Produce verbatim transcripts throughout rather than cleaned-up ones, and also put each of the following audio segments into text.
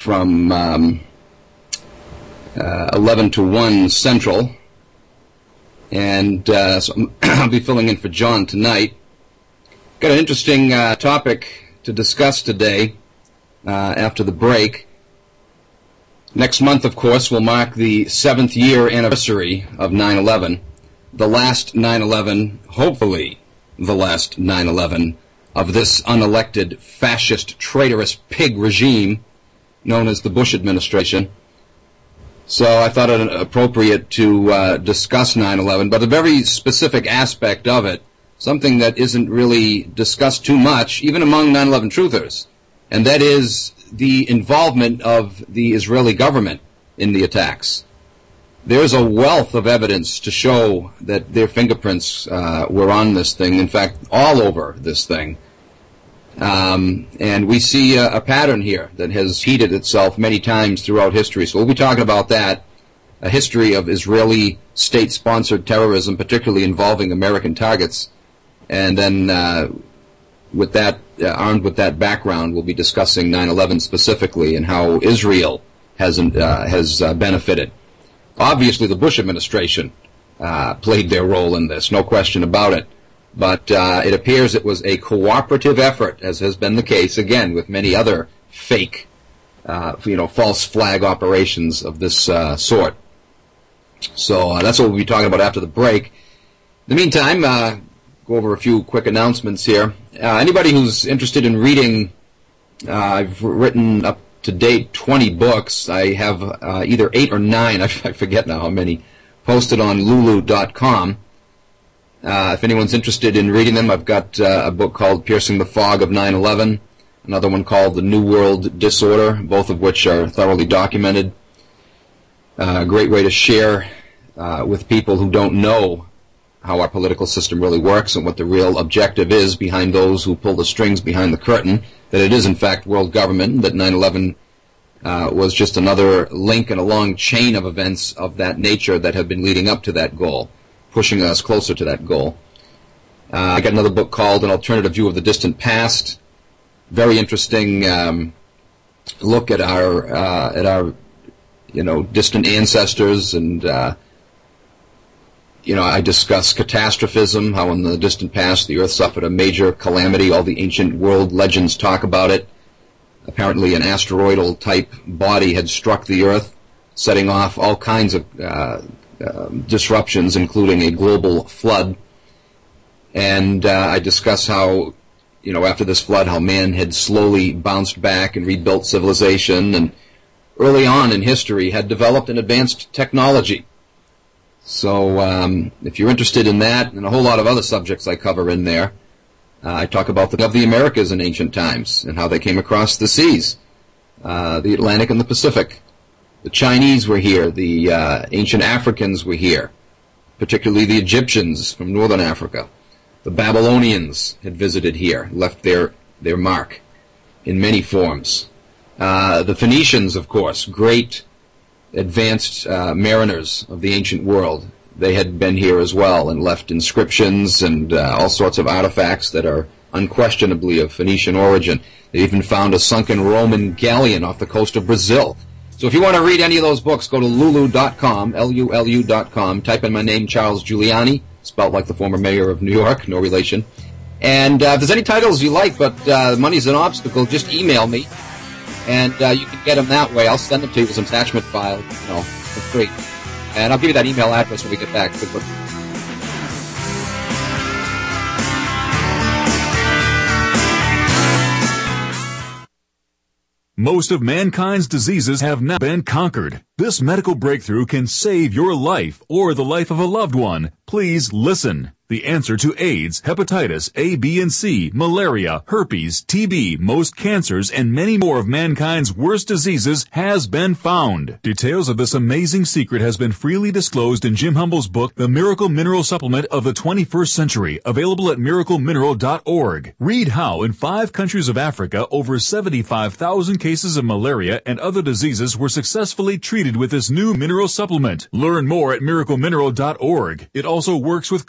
from um, uh, eleven to one Central. And uh, so I'll be filling in for John tonight. Got an interesting uh, topic to discuss today uh, after the break. Next month, of course, will mark the seventh year anniversary of nine eleven. The last nine eleven, hopefully the last nine eleven, of this unelected, fascist, traitorous pig regime known as the Bush administration. So I thought it appropriate to uh, discuss nine eleven, but a very specific aspect of it, something that isn't really discussed too much, even among nine eleven truthers, and that is the involvement of the Israeli government in the attacks. There's a wealth of evidence to show that their fingerprints uh, were on this thing, in fact, all over this thing. Um, and we see a, a pattern here that has heated itself many times throughout history. So we'll be talking about that, a history of Israeli state-sponsored terrorism, particularly involving American targets. And then uh, with that, uh, armed with that background, we'll be discussing nine eleven specifically and how Israel has, uh, has uh, benefited. Obviously, the Bush administration uh, played their role in this, no question about it. But uh, it appears it was a cooperative effort, as has been the case, again, with many other fake, uh, you know, false flag operations of this uh, sort. So uh, that's what we'll be talking about after the break. In the meantime, uh, go over a few quick announcements here. Uh, anybody who's interested in reading, uh, I've written up to date twenty books. I have uh, either eight or nine, I forget now how many, posted on lulu dot com. Uh, if anyone's interested in reading them, I've got uh, a book called Piercing the Fog of nine eleven, another one called The New World Disorder, both of which are thoroughly documented. Uh, a great way to share uh, with people who don't know how our political system really works and what the real objective is behind those who pull the strings behind the curtain, that it is in fact world government, that nine eleven uh, was just another link in a long chain of events of that nature that have been leading up to that goal, pushing us closer to that goal. Uh, I got another book called An Alternative View of the Distant Past. Very interesting um, look at our uh, at our you know distant ancestors, and uh, you know I discuss catastrophism, how in the distant past the Earth suffered a major calamity. All the ancient world legends talk about it. Apparently, an asteroidal type body had struck the Earth, setting off all kinds of uh, Uh, disruptions, including a global flood. And uh, I discuss how, you know, after this flood, how man had slowly bounced back and rebuilt civilization, and early on in history had developed an advanced technology. So um, if you're interested in that and a whole lot of other subjects I cover in there, uh, I talk about the, of the Americas in ancient times and how they came across the seas, uh, the Atlantic and the Pacific. The Chinese were here. The uh, ancient Africans were here, particularly the Egyptians from northern Africa. The Babylonians had visited here, left their, their mark in many forms. Uh, the Phoenicians, of course, great advanced uh, mariners of the ancient world. They had been here as well and left inscriptions and uh, all sorts of artifacts that are unquestionably of Phoenician origin. They even found a sunken Roman galleon off the coast of Brazil. So if you want to read any of those books, go to lulu dot com, L U L U dot com, type in my name, Charles Giuliani, spelled like the former mayor of New York, no relation. And uh, if there's any titles you like, but uh, money's an obstacle, just email me, and uh, you can get them that way. I'll send them to you as an attachment file, you know, for free. And I'll give you that email address when we get back. Good luck. Most of mankind's diseases have now been conquered. This medical breakthrough can save your life or the life of a loved one. Please listen. The answer to AIDS, hepatitis A, B, and C, malaria, herpes, T B, most cancers, and many more of mankind's worst diseases has been found. Details of this amazing secret has been freely disclosed in Jim Humble's book, The Miracle Mineral Supplement of the twenty-first century, available at miracle mineral dot org. Read how in five countries of Africa, over seventy-five thousand cases of malaria and other diseases were successfully treated with this new mineral supplement. Learn more at miracle mineral dot org. It also works with colds,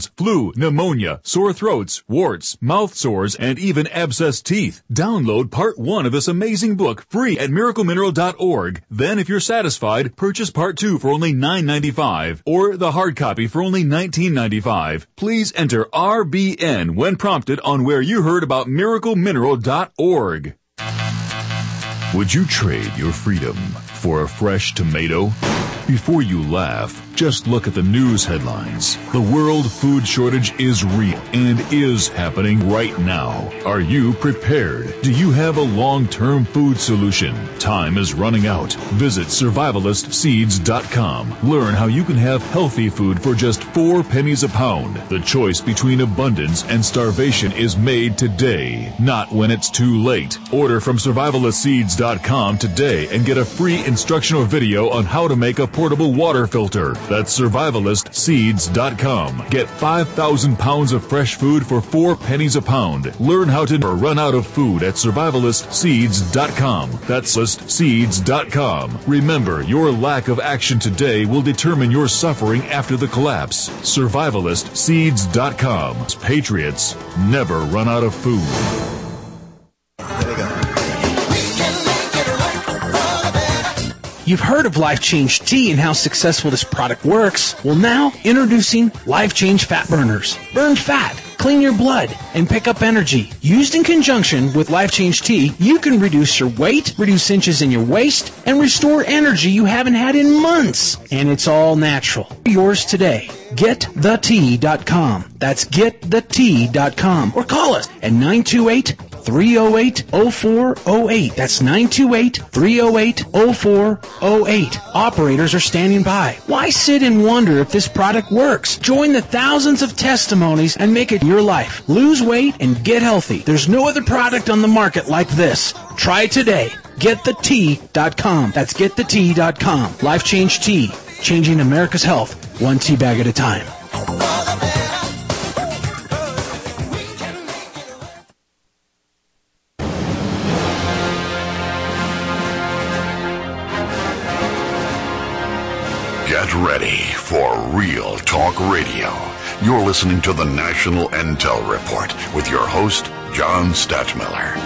colds, flu, pneumonia, sore throats, warts, mouth sores, and even abscessed teeth. Download part one of this amazing book free at miracle mineral dot org. Then, if you're satisfied, purchase part two for only nine ninety-five or the hard copy for only nineteen ninety-five. Please enter R B N when prompted on where you heard about miracle mineral dot org. Would you trade your freedom for a fresh tomato? Before you laugh, just look at the news headlines. The world food shortage is real and is happening right now. Are you prepared? Do you have a long-term food solution? Time is running out. Visit survivalist seeds dot com. Learn how you can have healthy food for just four pennies a pound. The choice between abundance and starvation is made today, not when it's too late. Order from survivalist seeds dot com today and get a free instructional video on how to make a portable water filter. That's survivalist seeds dot com. Get five thousand pounds of fresh food for four pennies a pound. Learn how to never run out of food at survivalist seeds dot com. That's list seeds dot com. Remember, your lack of action today will determine your suffering after the collapse. survivalist seeds dot com. Patriots never run out of food. There we go. You've heard of Life Change Tea and how successful this product works. Well, now, introducing Life Change Fat Burners. Burn fat, clean your blood, and pick up energy. Used in conjunction with Life Change Tea, you can reduce your weight, reduce inches in your waist, and restore energy you haven't had in months. And it's all natural. Yours today. get the tea dot com. That's get the tea dot com. Or call us at nine two eight, three oh eight, oh four oh eight. That's nine two eight, three oh eight, oh four oh eight. Operators are standing by. Why sit and wonder if this product works? Join the thousands of testimonies and make it your life. Lose weight and get healthy. There's no other product on the market like this. Try it today. get the tea dot com. That's get the tea dot com. Life Change Tea. Changing America's health, one tea bag at a time. Get ready for Real Talk Radio. You're listening to the National Intel Report with your host, John Stadtmiller.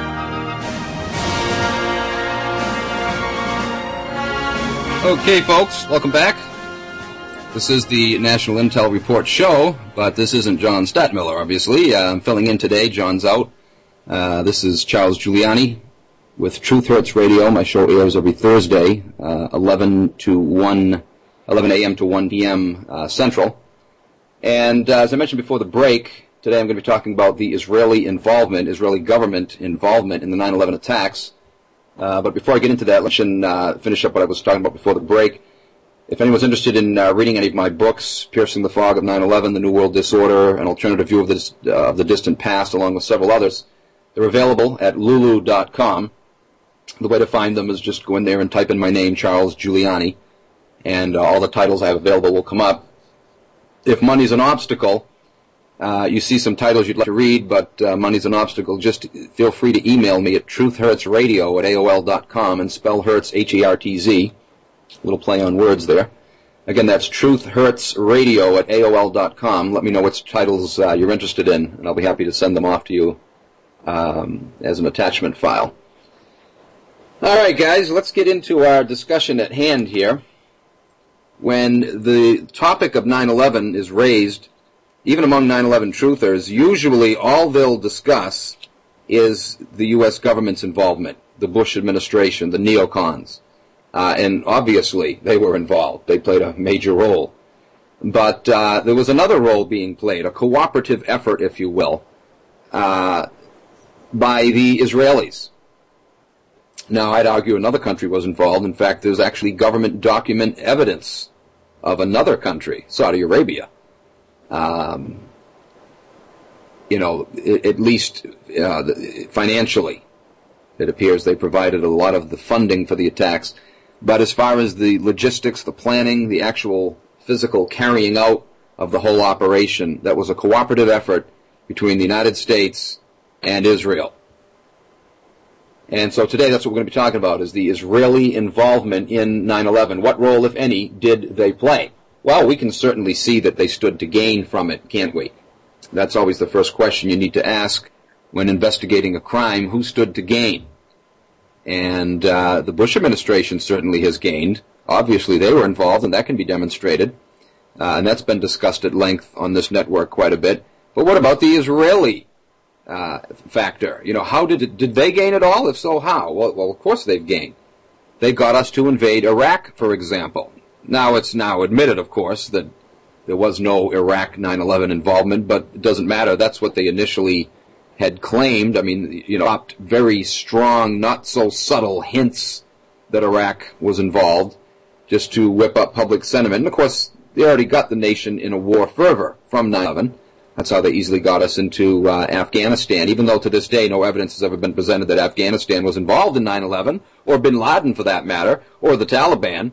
Okay, folks, welcome back. This is the National Intel Report show, but this isn't John Stadtmiller, obviously. Uh, I'm filling in today. John's out. Uh, this is Charles Giuliani with Truth Hurts Radio. My show airs every Thursday, uh, eleven to one, eleven a.m. to one p.m. Uh, Central. And uh, as I mentioned before the break, today I'm going to be talking about the Israeli involvement, Israeli government involvement in the nine eleven attacks. Uh, but before I get into that, let's uh, finish up what I was talking about before the break. If anyone's interested in uh, reading any of my books, Piercing the Fog of nine eleven, The New World Disorder, An Alternative View of the, uh, of the Distant Past, along with several others, they're available at lulu dot com. The way to find them is just go in there and type in my name, Charles Giuliani, and uh, all the titles I have available will come up. If money's an obstacle, Uh, you see some titles you'd like to read, but uh, money's an obstacle, just feel free to email me at truthhurtsradio at A O L dot com and spell Hertz, H E R T Z. A little play on words there. Again, that's truthhurtsradio at A O L dot com. Let me know which titles uh, you're interested in, and I'll be happy to send them off to you um, as an attachment file. All right, guys, let's get into our discussion at hand here. When the topic of nine eleven is raised, even among nine eleven truthers, usually all they'll discuss is the U S government's involvement, the Bush administration, the neocons. Uh, and obviously they were involved. They played a major role. But uh, there was another role being played, a cooperative effort, if you will, uh, by the Israelis. Now, I'd argue another country was involved. In fact, there's actually government document evidence of another country, Saudi Arabia. Um, you know, at least uh, financially, it appears they provided a lot of the funding for the attacks. But as far as the logistics, the planning, the actual physical carrying out of the whole operation, that was a cooperative effort between the United States and Israel. And so today that's what we're going to be talking about, is the Israeli involvement in nine eleven. What role, if any, did they play? Well, we can certainly see that they stood to gain from it, can't we? That's always the first question you need to ask when investigating a crime. Who stood to gain? And uh, the Bush administration certainly has gained. Obviously, they were involved, and that can be demonstrated. Uh, and that's been discussed at length on this network quite a bit. But what about the Israeli uh, factor? You know, how did it, did they gain at all? If so, how? Well, well, of course they've gained. They got us to invade Iraq, for example. Now, it's now admitted, of course, that there was no Iraq nine eleven involvement, but it doesn't matter. That's what they initially had claimed. I mean, you know, very strong, not so subtle hints that Iraq was involved just to whip up public sentiment. And, of course, they already got the nation in a war fervor from nine eleven. That's how they easily got us into uh, Afghanistan, even though to this day no evidence has ever been presented that Afghanistan was involved in nine eleven, or bin Laden for that matter, or the Taliban.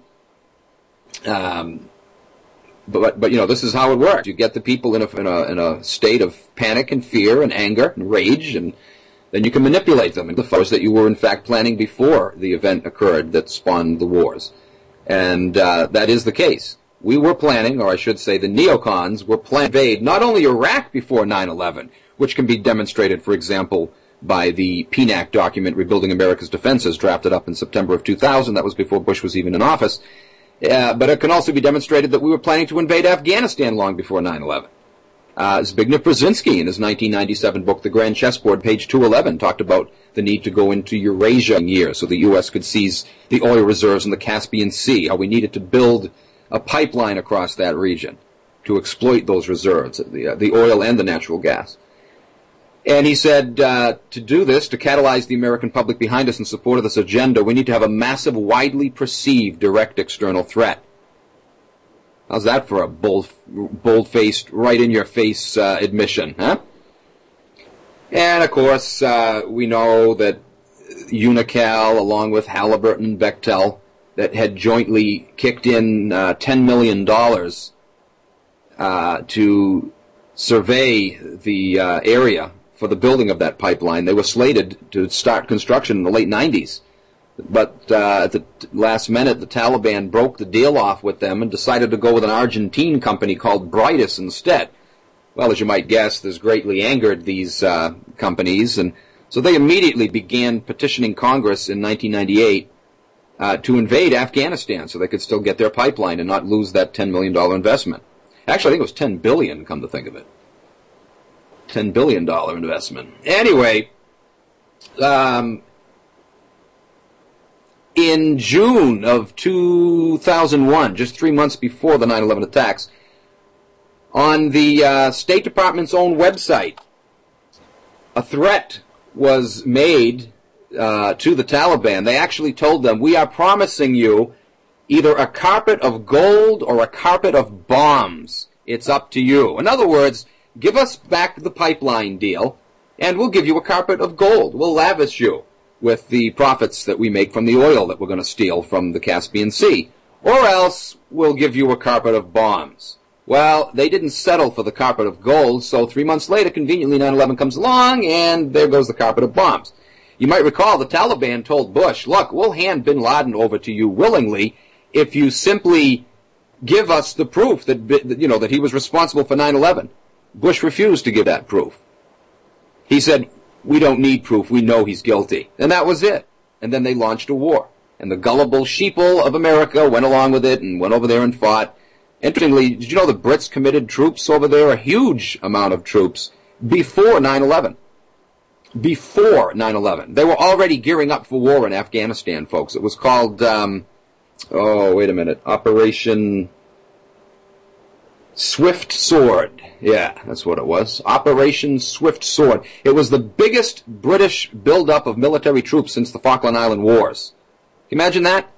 Um, but, but, you know, this is how it works. You get the people in a, in a, in a state of panic and fear and anger and rage, and then you can manipulate them into force that you were in fact planning before the event occurred that spawned the wars. And uh, that is the case. We were planning, or I should say the neocons were planning to invade not only Iraq before nine eleven, which can be demonstrated, for example, by the P N A C document, Rebuilding America's Defenses, drafted up in September of two thousand. That was before Bush was even in office. Uh, but it can also be demonstrated that we were planning to invade Afghanistan long before nine eleven. Uh, Zbigniew Brzezinski, in his nineteen ninety-seven book, The Grand Chessboard, page two eleven, talked about the need to go into Eurasia year so the U S could seize the oil reserves in the Caspian Sea, how we needed to build a pipeline across that region to exploit those reserves, the, uh, the oil and the natural gas. And he said, uh, to do this, to catalyze the American public behind us in support of this agenda, we need to have a massive, widely perceived direct external threat. How's that for a bold, bold-faced, right-in-your-face uh, admission, huh? And, of course, uh, we know that Unocal, along with Halliburton and Bechtel, that had jointly kicked in uh, ten million dollars uh, to survey the uh, area for the building of that pipeline. They were slated to start construction in the late nineties. But uh, at the last minute, the Taliban broke the deal off with them and decided to go with an Argentine company called Brightus instead. Well, as you might guess, this greatly angered these uh, companies, and so they immediately began petitioning Congress in nineteen ninety-eight Uh, to invade Afghanistan so they could still get their pipeline and not lose that ten million dollars investment. Actually, I think it was ten billion dollars, come to think of it. ten billion dollars investment. Anyway, um, in June of two thousand one, just three months before the nine eleven attacks, on the uh, State Department's own website, a threat was made Uh, to the Taliban. They actually told them, we are promising you either a carpet of gold or a carpet of bombs. It's up to you. In other words, give us back the pipeline deal, and we'll give you a carpet of gold. We'll lavish you with the profits that we make from the oil that we're going to steal from the Caspian Sea. Or else, we'll give you a carpet of bombs. Well, they didn't settle for the carpet of gold, so three months later, conveniently, nine eleven comes along, and there goes the carpet of bombs. You might recall the Taliban told Bush, look, we'll hand bin Laden over to you willingly if you simply give us the proof that, you know, that he was responsible for nine eleven. Bush refused to give that proof. He said, we don't need proof, we know he's guilty. And that was it. And then they launched a war. And the gullible sheeple of America went along with it and went over there and fought. Interestingly, did you know the Brits committed troops over there, a huge amount of troops, before nine eleven? Before nine eleven. They were already gearing up for war in Afghanistan, folks. It was called, um, oh, wait a minute, Operation Swift Sword. Yeah, that's what it was. Operation Swift Sword. It was the biggest British buildup of military troops since the Falkland Island Wars. Can you imagine that?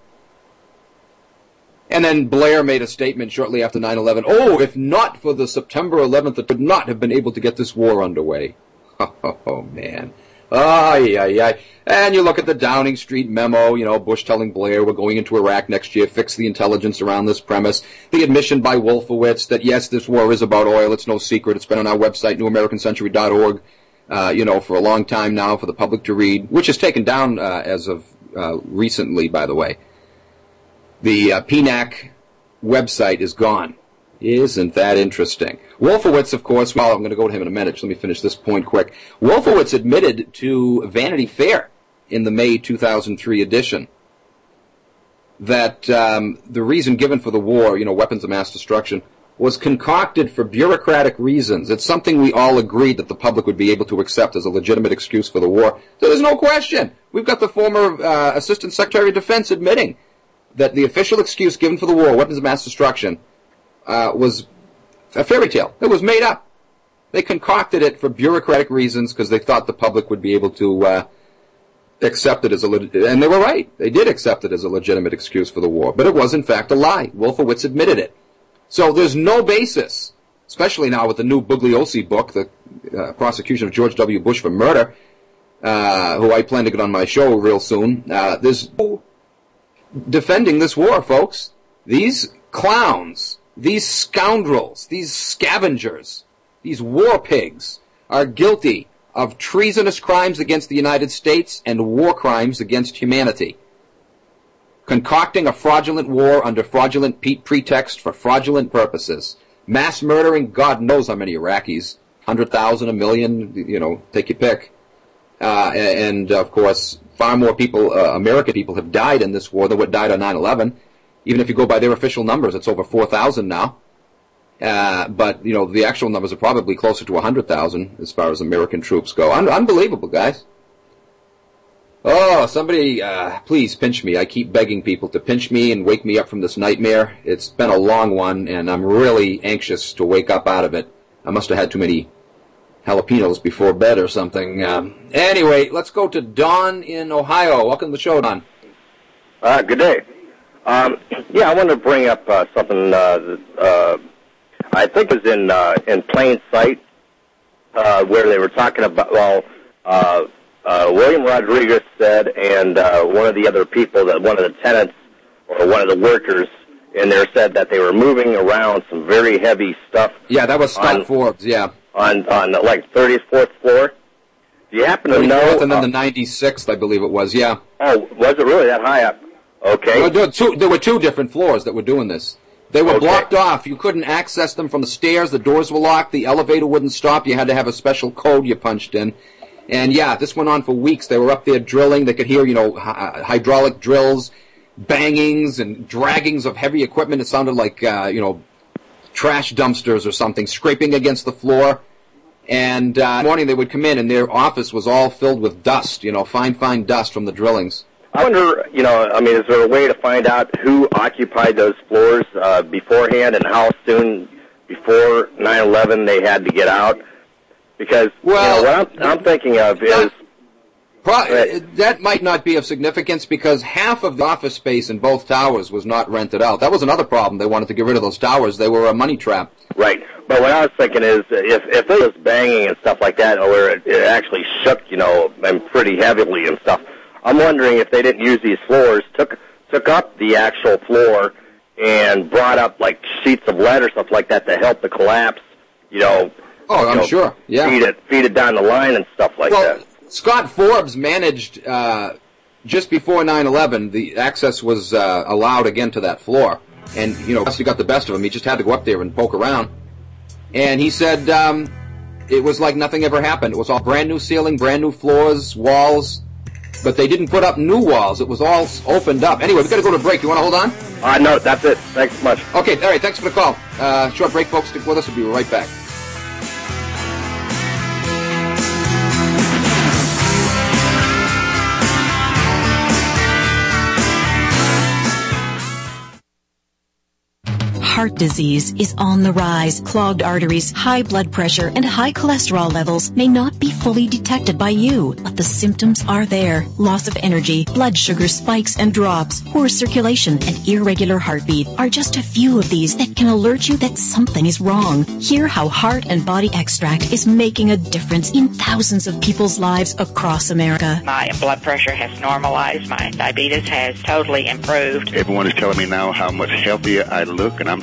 And then Blair made a statement shortly after nine eleven. Oh, if not for the September eleventh, it would not have been able to get this war underway. Oh, man. Oh, yeah, yeah. And you look at the Downing Street memo, you know, Bush telling Blair we're going into Iraq next year, fix the intelligence around this premise. The admission by Wolfowitz that, yes, this war is about oil. It's no secret. It's been on our website, new american century dot org, uh, you know, for a long time now for the public to read, which is taken down uh, as of uh, recently, by the way. The uh, P N A C website is gone. Isn't that interesting? Wolfowitz, of course, well, I'm going to go to him in a minute. So let me finish this point quick. Wolfowitz admitted to Vanity Fair in the May two thousand three edition that um, the reason given for the war, you know, weapons of mass destruction, was concocted for bureaucratic reasons. It's something we all agreed that the public would be able to accept as a legitimate excuse for the war. So there's no question. We've got the former uh, Assistant Secretary of Defense admitting that the official excuse given for the war, weapons of mass destruction, uh, was a fairy tale. It was made up. They concocted it for bureaucratic reasons because they thought the public would be able to uh, accept it as a leg- and they were right. They did accept it as a legitimate excuse for the war, but it was in fact a lie. Wolfowitz admitted it. So there's no basis, especially now with the new Bugliosi book, the uh, prosecution of George W. Bush for murder, uh, who I plan to get on my show real soon. Uh, there's no defending this war, folks. These clowns, these scoundrels, these scavengers, these war pigs are guilty of treasonous crimes against the United States and war crimes against humanity. Concocting a fraudulent war under fraudulent pe- pretext for fraudulent purposes. Mass murdering God knows how many Iraqis. one hundred thousand, a million, you know, take your pick. Uh, and, of course, far more people, uh, American people, have died in this war than what died on nine eleven. Even if you go by their official numbers, it's over four thousand now. Uh, but, you know, the actual numbers are probably closer to one hundred thousand as far as American troops go. Un- unbelievable, guys. Oh, somebody, uh, please pinch me. I keep begging people to pinch me and wake me up from this nightmare. It's been a long one, and I'm really anxious to wake up out of it. I must have had too many jalapenos before bed or something. Um, anyway, let's go to Don in Ohio. Welcome to the show, Don. Uh, good day. Um, yeah, I wanted to bring up uh, something, uh, uh, I think it was in, uh, in Plain Sight, uh, where they were talking about, well, uh, Uh, William Rodriguez said, and uh, one of the other people, that one of the tenants or one of the workers in there said that they were moving around some very heavy stuff. Yeah, that was Scott on, Forbes. Yeah, on on like thirty-fourth floor. Do you happen to know? And then uh, the ninety-sixth, I believe it was. Yeah. Oh, was it really that high up? Okay. Well, there, were two, there were two different floors that were doing this. They were Okay. blocked off. You couldn't access them from the stairs. The doors were locked. The elevator wouldn't stop. You had to have a special code you punched in. And yeah, this went on for weeks. They were up there drilling. They could hear, you know, hy- hydraulic drills, bangings and draggings of heavy equipment. It sounded like, uh, you know, trash dumpsters or something scraping against the floor. And uh, in the morning they would come in and their office was all filled with dust, you know, fine, fine dust from the drillings. I wonder, you know, I mean, is there a way to find out who occupied those floors uh, beforehand and how soon before nine eleven they had to get out? Because, well, you know, what I'm, I'm thinking of is... Pro- that might not be of significance because half of the office space in both towers was not rented out. That was another problem. They wanted to get rid of those towers. They were a money trap. Right. But what I was thinking is if if there was banging and stuff like that, or it, it actually shook, you know, and pretty heavily and stuff, I'm wondering if they didn't use these floors, took took up the actual floor and brought up, like, sheets of lead or stuff like that to help the collapse, you know... Oh, I'm you know, sure. Yeah. Feed it, feed it down the line and stuff like well, that. Scott Forbes managed, uh, just before nine eleven, the access was uh, allowed again to that floor. And, you know, he got the best of him. He just had to go up there and poke around. And he said um, it was like nothing ever happened. It was all brand new ceiling, brand new floors, walls. But they didn't put up new walls. It was all opened up. Anyway, we've got to go to break. You want to hold on? Uh, no, that's it. Thanks so much. Okay, all right. Thanks for the call. Uh, short break, folks. Stick with us. We'll be right back. Heart disease is on the rise. Clogged arteries, high blood pressure, and high cholesterol levels may not be fully detected by you, but the symptoms are there. Loss of energy, blood sugar spikes and drops, poor circulation, and irregular heartbeat are just a few of these that can alert you that something is wrong. Hear how Heart and Body Extract is making a difference in thousands of people's lives across America. My blood pressure has normalized. My diabetes has totally improved. Everyone is telling me now how much healthier I look, and I'm telling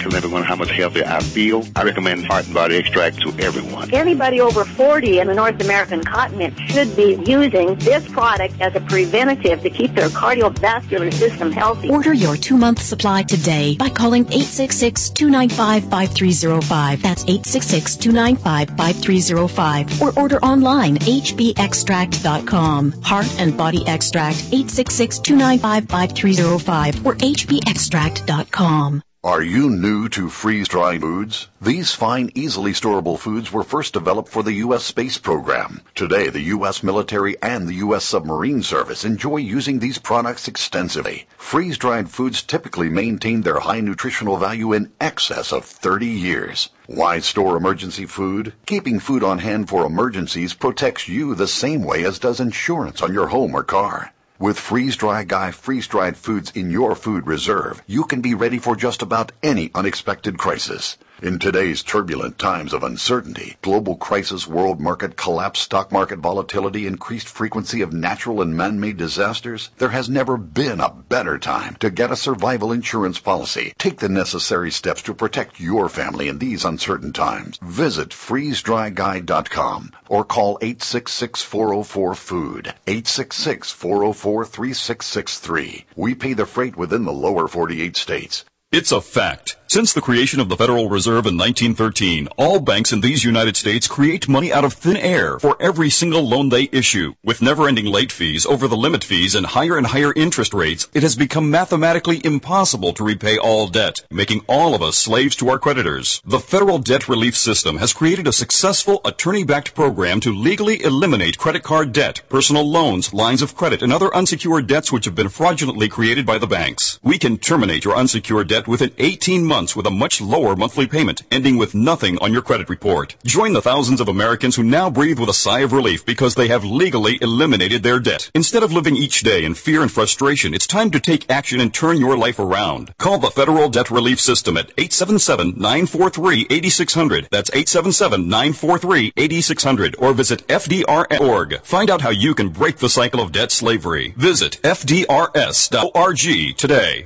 telling everyone how much healthier I feel. I recommend Heart and Body Extract to everyone. Anybody over forty in the North American continent should be using this product as a preventative to keep their cardiovascular system healthy. Order your two-month supply today by calling eight six six, two nine five, five three zero five. That's eight six six, two nine five, five three zero five. Or order online, h b extract dot com. Heart and Body Extract, eight six six, two nine five, five three zero five or h b extract dot com. Are you new to freeze-dried foods? These fine, easily storable foods were first developed for the U S space program. Today, the U S military and the U S submarine service enjoy using these products extensively. Freeze-dried foods typically maintain their high nutritional value in excess of thirty years. Why store emergency food? Keeping food on hand for emergencies protects you the same way as does insurance on your home or car. With Freeze-Dry Guy freeze-dried foods in your food reserve, you can be ready for just about any unexpected crisis. In today's turbulent times of uncertainty, global crisis, world market collapse, stock market volatility, increased frequency of natural and man-made disasters, there has never been a better time to get a survival insurance policy. Take the necessary steps to protect your family in these uncertain times. Visit freeze dry guy dot com or call eight six six, four oh four, food, eight six six, four oh four, three six six three. We pay the freight within the lower forty-eight states. It's a fact. Since the creation of the Federal Reserve in nineteen thirteen, all banks in these United States create money out of thin air for every single loan they issue. With never-ending late fees, over-the-limit fees, and higher and higher interest rates, it has become mathematically impossible to repay all debt, making all of us slaves to our creditors. The Federal Debt Relief System has created a successful attorney-backed program to legally eliminate credit card debt, personal loans, lines of credit, and other unsecured debts which have been fraudulently created by the banks. We can terminate your unsecured debt within eighteen months with a much lower monthly payment, ending with nothing on your credit report. Join the thousands of Americans who now breathe with a sigh of relief because they have legally eliminated their debt. Instead of living each day in fear and frustration, it's time to take action and turn your life around. Call the Federal Debt Relief System at eight seven seven, nine four three, eight six zero zero. That's eight seven seven, nine four three, eight six zero zero. Or visit F D R dot org. Find out how you can break the cycle of debt slavery. Visit F D R S dot org today.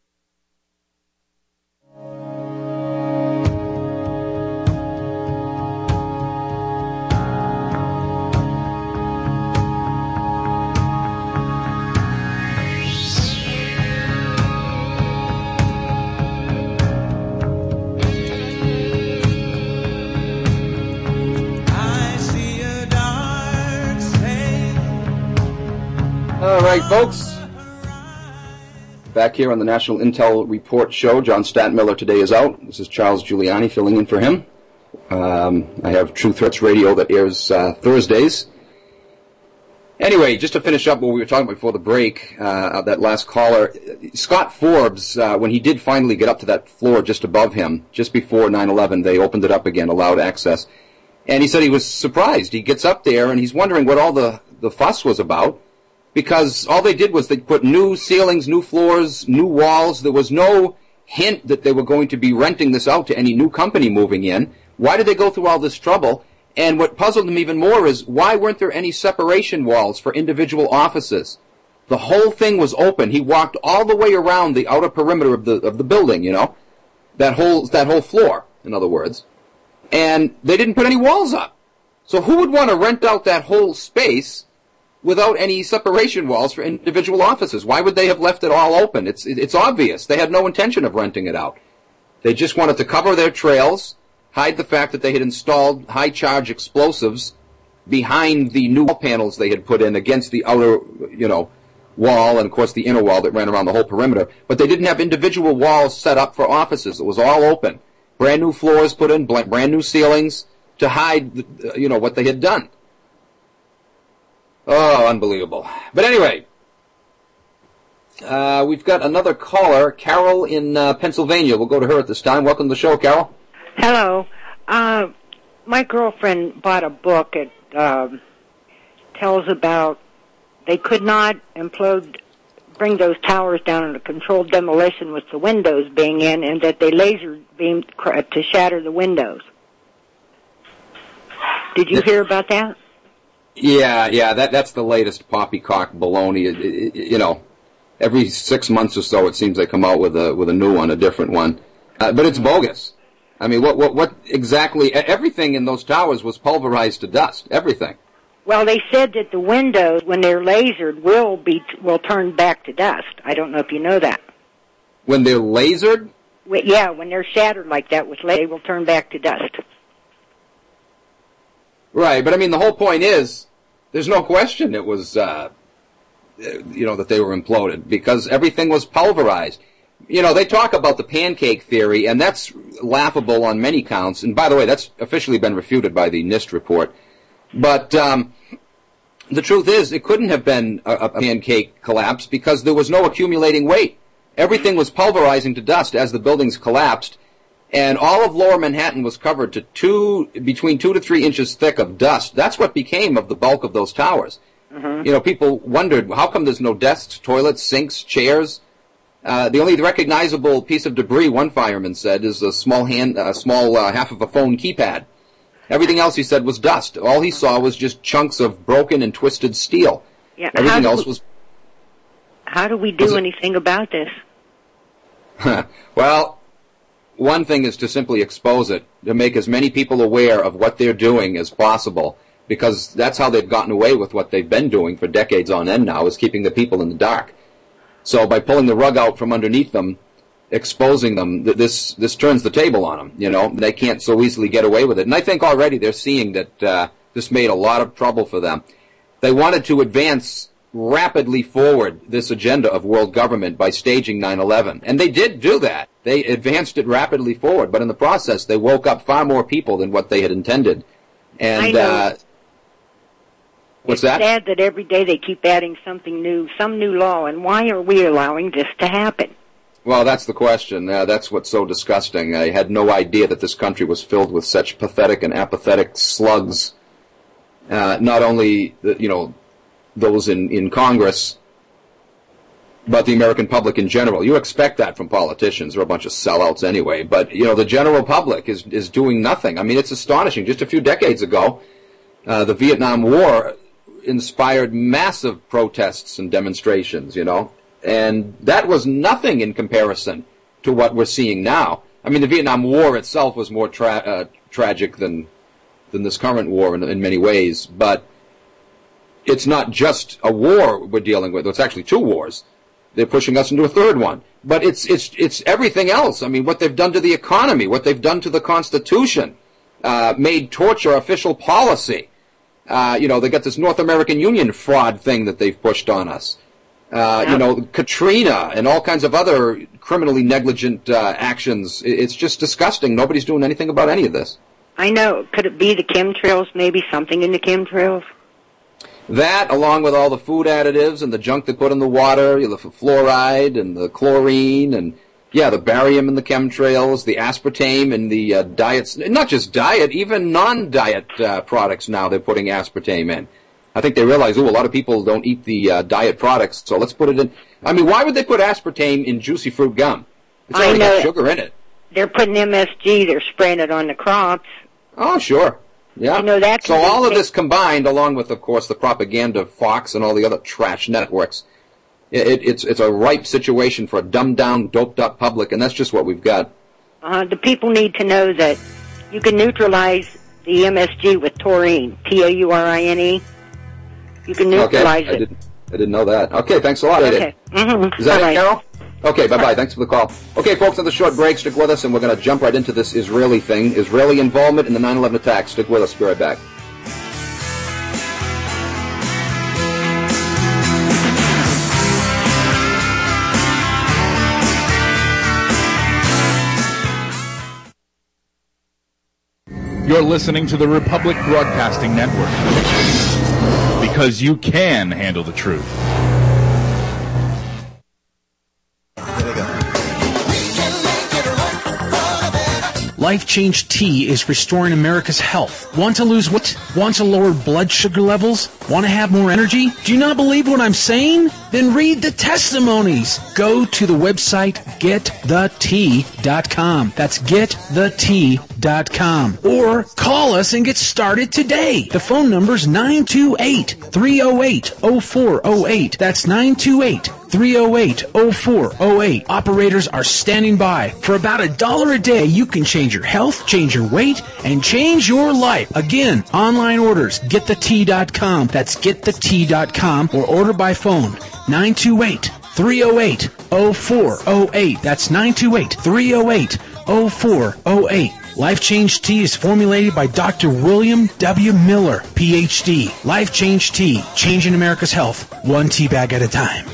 All right, folks. Back here on the National Intel Report Show. John Stadtmiller today is out. This is Charles Giuliani filling in for him. Um, I have True Threats Radio that airs uh, Thursdays. Anyway, just to finish up what we were talking about before the break, uh, that last caller, Scott Forbes, uh, when he did finally get up to that floor just above him, just before nine eleven, they opened it up again, allowed access. And he said he was surprised. He gets up there and he's wondering what all the, the fuss was about. Because all they did was they put new ceilings, new floors, new walls. There was no hint that they were going to be renting this out to any new company moving in. Why did they go through all this trouble? And what puzzled him even more is why weren't there any separation walls for individual offices? The whole thing was open. He walked all the way around the outer perimeter of the of the building, you know, that whole that whole floor, in other words. And they didn't put any walls up. So who would want to rent out that whole space without any separation walls for individual offices? Why would they have left it all open? It's it's obvious. They had no intention of renting it out. They just wanted to cover their trails, hide the fact that they had installed high-charge explosives behind the new wall panels they had put in against the outer, you know, wall and, of course, the inner wall that ran around the whole perimeter. But they didn't have individual walls set up for offices. It was all open. Brand new floors put in, brand new ceilings to hide, the, you know, what they had done. Oh, unbelievable. But anyway, uh, we've got another caller, Carol in uh, Pennsylvania. We'll go to her at this time. Welcome to the show, Carol. Hello. Uh, my girlfriend bought a book. It um, tells about they could not implode, bring those towers down in a controlled demolition with the windows being in, and that they laser beamed to shatter the windows. Did you hear about that? Yeah, yeah, that that's the latest poppycock baloney. It, it, you know, every six months or so, it seems they come out with a with a new one, a different one. Uh, but it's bogus. I mean, what, what, what exactly? Everything in those towers was pulverized to dust. Everything. Well, they said that the windows, when they're lasered, will be will turn back to dust. I don't know if you know that. When they're lasered? Well, yeah, when they're shattered like that with laser, they will turn back to dust. Right, but I mean, the whole point is, there's no question it was, uh, you know, that they were imploded, because everything was pulverized. You know, they talk about the pancake theory, and that's laughable on many counts. And by the way, that's officially been refuted by the NIST report. But um, the truth is, it couldn't have been a, a pancake collapse because there was no accumulating weight. Everything was pulverizing to dust as the buildings collapsed, and all of Lower Manhattan was covered to two, between two to three inches thick of dust. That's what became of the bulk of those towers. Mm-hmm. You know, people wondered, how come there's no desks, toilets, sinks, chairs? Uh, the only recognizable piece of debris, one fireman said, is a small hand, a small uh, half of a phone keypad. Everything else, he said, was dust. All he saw was just chunks of broken and twisted steel. Yeah, Everything else we, was... How do we do anything about this? Well, one thing is to simply expose it, to make as many people aware of what they're doing as possible, because that's how they've gotten away with what they've been doing for decades on end now, is keeping the people in the dark. So by pulling the rug out from underneath them, exposing them, this this turns the table on them. You know, they can't so easily get away with it. And I think already they're seeing that uh, this made a lot of trouble for them. They wanted to advance rapidly forward this agenda of world government by staging nine eleven. And they did do that. They advanced it rapidly forward, but in the process they woke up far more people than what they had intended. And I know. Uh, what's it's that? It's sad that every day they keep adding something new, some new law, and why are we allowing this to happen? Well, that's the question. Uh, that's what's so disgusting. I had no idea that this country was filled with such pathetic and apathetic slugs. Uh, not only, the, you know, those in, in Congress, but the American public in general. You expect that from politicians. They're a bunch of sellouts anyway. But, you know, the general public is, is doing nothing. I mean, it's astonishing. Just a few decades ago, uh, the Vietnam War inspired massive protests and demonstrations, you know. And that was nothing in comparison to what we're seeing now. I mean, the Vietnam War itself was more tra- uh, tragic than than this current war in, in many ways. But it's not just a war we're dealing with. It's actually two wars. They're pushing us into a third one. But it's it's it's everything else. I mean, what they've done to the economy, what they've done to the Constitution, uh, made torture official policy. Uh, you know, they got this North American Union fraud thing that they've pushed on us. Uh, you know, Katrina and all kinds of other criminally negligent uh, actions. It's just disgusting. Nobody's doing anything about any of this. I know. Could it be the chemtrails, maybe something in the chemtrails? That, along with all the food additives and the junk they put in the water, you know, the fluoride and the chlorine and, yeah, the barium in the chemtrails, the aspartame in the uh, diets, not just diet, even non-diet uh, products now they're putting aspartame in. I think they realize, oh, a lot of people don't eat the uh, diet products, so let's put it in. I mean, why would they put aspartame in juicy fruit gum? It's already got sugar in it. They're putting M S G, they're spraying it on the crops. Oh, sure. Yeah. You know, that so all of this combined, along with, of course, the propaganda of Fox and all the other trash networks, it, it, it's it's a ripe situation for a dumbed-down, doped-up public, and that's just what we've got. Uh, the people need to know that you can neutralize the M S G with taurine, T A U R I N E. You can neutralize okay. I it. Didn't, I didn't know that. Okay, thanks a lot, Okay. Mm-hmm. Is that Bye-bye. it, Carol? Okay, bye-bye. Thanks for the call. Okay, folks, on the short break, stick with us, and we're going to jump right into this Israeli thing. Israeli involvement in the nine eleven attacks. Stick with us. Be right back. You're listening to the Republic Broadcasting Network. Because you can handle the truth. Life Change Tea is restoring America's health. Want to lose weight? Want to lower blood sugar levels? Want to have more energy? Do you not believe what I'm saying? Then read the testimonies. Go to the website get the tea dot com. That's get the tea dot com. Or call us and get started today. The phone number's nine two eight, three oh eight, oh four oh eight. That's nine two eight, three oh eight, oh four oh eight. Operators are standing by. For about a dollar a day, you can change your health, change your weight, and change your life. Again, online orders, get the tea dot com. That's get the tea dot com, or order by phone, nine two eight, three oh eight, oh four oh eight. That's nine two eight, three oh eight, oh four oh eight. Life Change Tea is formulated by Doctor William W. Miller, P H D. Life Change Tea, changing America's health, one tea bag at a time.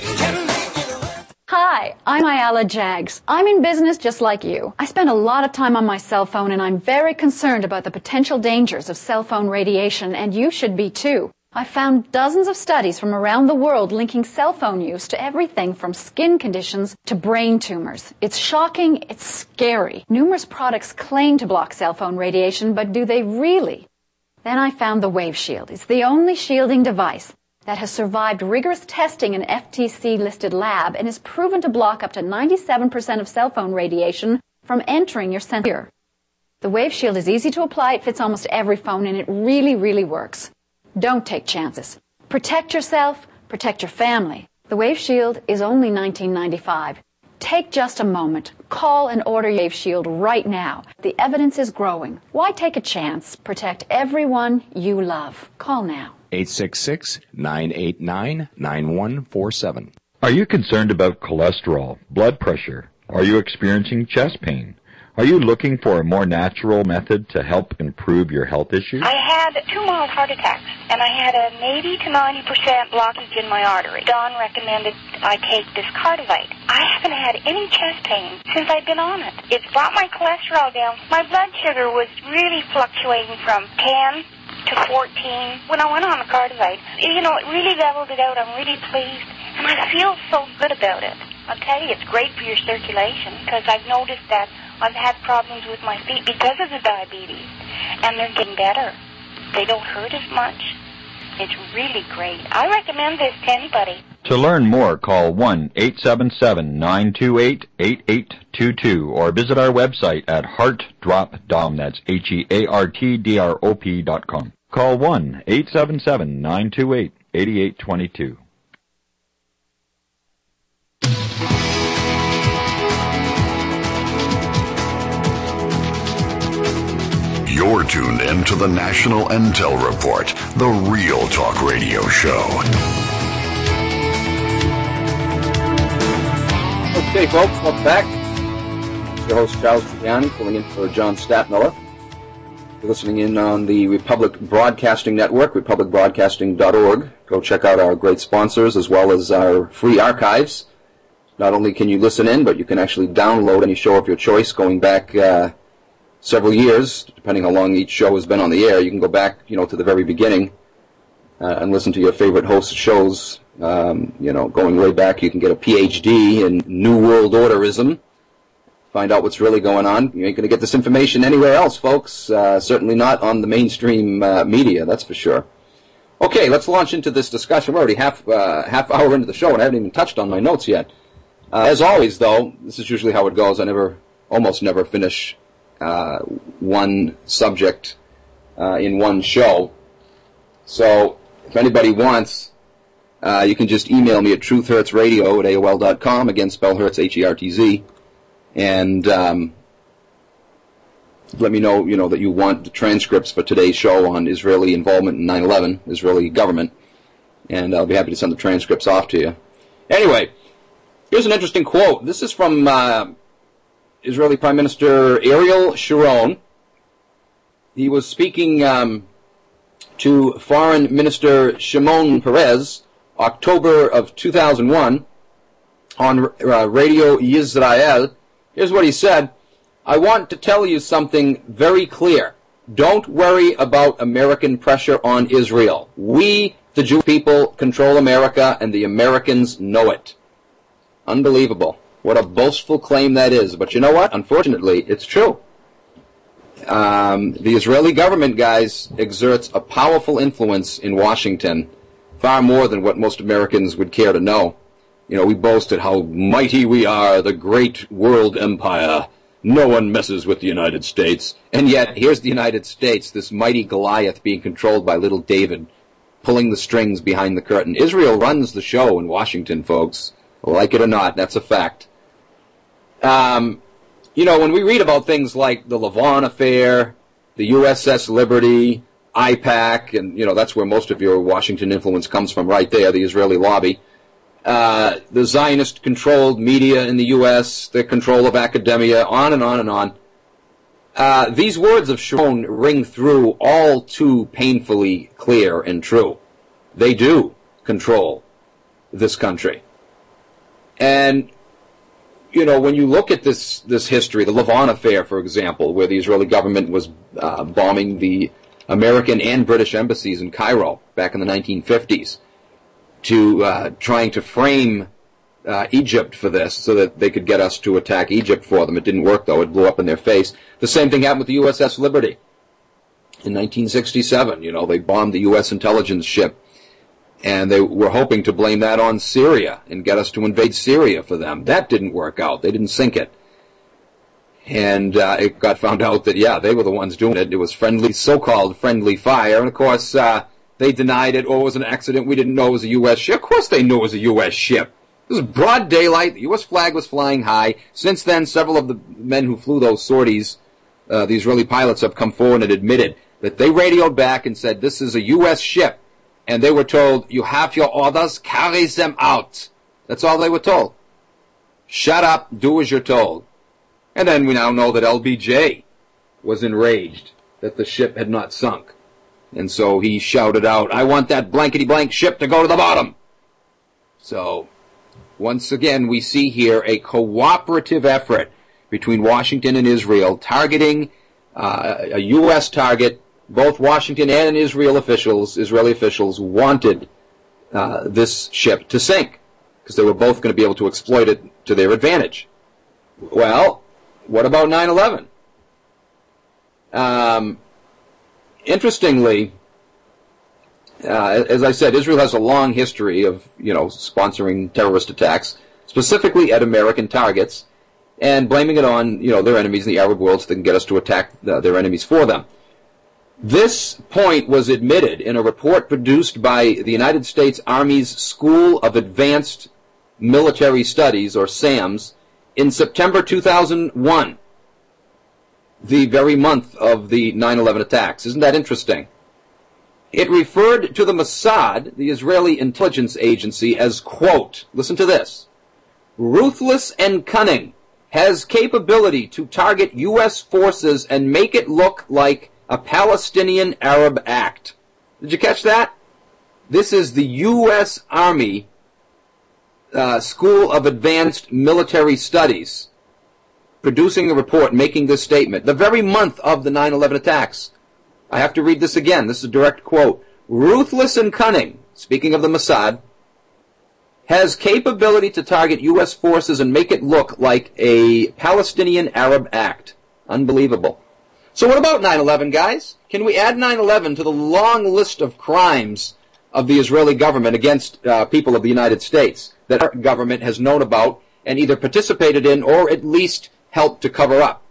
Hi, I'm Ayala Jags. I'm in business just like you. I spend a lot of time on my cell phone, and I'm very concerned about the potential dangers of cell phone radiation, and you should be too. I found dozens of studies from around the world linking cell phone use to everything from skin conditions to brain tumors. It's shocking, it's scary. Numerous products claim to block cell phone radiation, but do they really? Then I found the Wave Shield. It's the only shielding device that has survived rigorous testing in an F T C-listed lab and is proven to block up to ninety-seven percent of cell phone radiation from entering your sensor. The Wave Shield is easy to apply, it fits almost every phone, and it really, really works. Don't take chances. Protect yourself, protect your family. The Wave Shield is only nineteen ninety-five dollars. Take just a moment. Call and order your Wave Shield right now. The evidence is growing. Why take a chance? Protect everyone you love. Call now. eight six six, nine eight nine, nine one four seven. Are you concerned about cholesterol, blood pressure? Are you experiencing chest pain? Are you looking for a more natural method to help improve your health issues? I had two mild heart attacks, and I had an eighty to ninety percent blockage in my artery. Don recommended I take this Cardivite. I haven't had any chest pain since I've been on it. It's brought my cholesterol down. My blood sugar was really fluctuating from ten to fourteen. When I went on the Cardivite, you know, it really leveled it out. I'm really pleased, and I feel so good about it. I'll tell you, it's great for your circulation, because I've noticed that I've had problems with my feet because of the diabetes, and they're getting better. They don't hurt as much. It's really great. I recommend this to anybody. To learn more, call one eight seven seven, nine two eight, eight eight two two or visit our website at heart drop dom. That's H E A R T D R O P dot com. Call one eight seven seven, nine two eight, eight eight two two. You're tuned in to the National Intel Report, the Real Talk Radio Show. Okay, folks, welcome back. It's your host, Charles Giuliani, filling in for John Stadtmiller. You're listening in on the Republic Broadcasting Network, republic broadcasting dot org. Go check out our great sponsors as well as our free archives. Not only can you listen in, but you can actually download any show of your choice going back uh, several years, depending how long each show has been on the air. You can go back, you know, to the very beginning uh, and listen to your favorite host shows. Um, you know, going way back, you can get a P H D in New World Orderism. Find out what's really going on. You ain't going to get this information anywhere else, folks. Uh, certainly not on the mainstream uh, media, that's for sure. Okay, let's launch into this discussion. We're already half uh, half hour into the show, and I haven't even touched on my notes yet. Uh, as always, though, this is usually how it goes. I never, almost never finish Uh, one subject uh, in one show. So if anybody wants, uh, you can just email me at truth hurts radio at A O L dot com. Again, spell Hertz, H E R T Z. And um, let me know, you know, that you want the transcripts for today's show on Israeli involvement in nine eleven, Israeli government. And I'll be happy to send the transcripts off to you. Anyway, here's an interesting quote. This is from Uh, Israeli Prime Minister Ariel Sharon. He was speaking um, to Foreign Minister Shimon Peres, October of two thousand one, on uh, Radio Yisrael. Here's what he said. I want to tell you something very clear. Don't worry about American pressure on Israel. We, the Jewish people, control America, and the Americans know it. Unbelievable. What a boastful claim that is. But you know what? Unfortunately, it's true. Um, the Israeli government, guys, exerts a powerful influence in Washington, far more than what most Americans would care to know. You know, we boasted how mighty we are, the great world empire. No one messes with the United States. And yet, here's the United States, this mighty Goliath being controlled by little David, pulling the strings behind the curtain. Israel runs the show in Washington, folks. Like it or not, that's a fact. Um, you know, when we read about things like the Lavon affair, the U S S Liberty, I PAC, and, you know, that's where most of your Washington influence comes from right there, the Israeli lobby. Uh, the Zionist-controlled media in the U S, the control of academia, on and on and on. Uh, these words of Sharon ring through all too painfully clear and true. They do control this country. And, you know, when you look at this, this history, the Lavon affair, for example, where the Israeli government was uh, bombing the American and British embassies in Cairo back in the nineteen fifties, to uh, trying to frame uh, Egypt for this so that they could get us to attack Egypt for them. It didn't work, though. It blew up in their face. The same thing happened with the U S S Liberty in nineteen sixty-seven. You know, they bombed the U S intelligence ship, and they were hoping to blame that on Syria and get us to invade Syria for them. That didn't work out. They didn't sink it. And uh, it got found out that, yeah, they were the ones doing it. It was friendly, so-called friendly fire. And, of course, uh, they denied it. Oh, it was an accident. We didn't know it was a U S ship. Of course they knew it was a U S ship. It was broad daylight. The U S flag was flying high. Since then, several of the men who flew those sorties, uh, the Israeli pilots, have come forward and admitted that they radioed back and said, this is a U S ship. And they were told, you have your orders, carry them out. That's all they were told. Shut up, do as you're told. And then we now know that L B J was enraged that the ship had not sunk. And so he shouted out, I want that blankety-blank ship to go to the bottom. So, once again, we see here a cooperative effort between Washington and Israel targeting uh, a U S target. Both Washington and Israel officials, Israeli officials, wanted uh, this ship to sink because they were both going to be able to exploit it to their advantage. Well, what about nine eleven? Um, interestingly, uh, as I said, Israel has a long history of, you know, sponsoring terrorist attacks, specifically at American targets, and blaming it on, you know, their enemies in the Arab world so they can get us to attack the, their enemies for them. This point was admitted in a report produced by the United States Army's School of Advanced Military Studies, or SAMS, in September two thousand one, the very month of the nine eleven attacks. Isn't that interesting? It referred to the Mossad, the Israeli intelligence agency, as, quote, listen to this, ruthless and cunning, has capability to target U S forces and make it look like a Palestinian Arab act. Did you catch that? This is the U S Army uh, School of Advanced Military Studies producing a report making this statement. The very month of the nine eleven attacks. I have to read this again. This is a direct quote. Ruthless and cunning, speaking of the Mossad, has capability to target U S forces and make it look like a Palestinian Arab act. Unbelievable. So what about nine eleven, guys? Can we add nine eleven to the long list of crimes of the Israeli government against uh, people of the United States that our government has known about and either participated in or at least helped to cover up?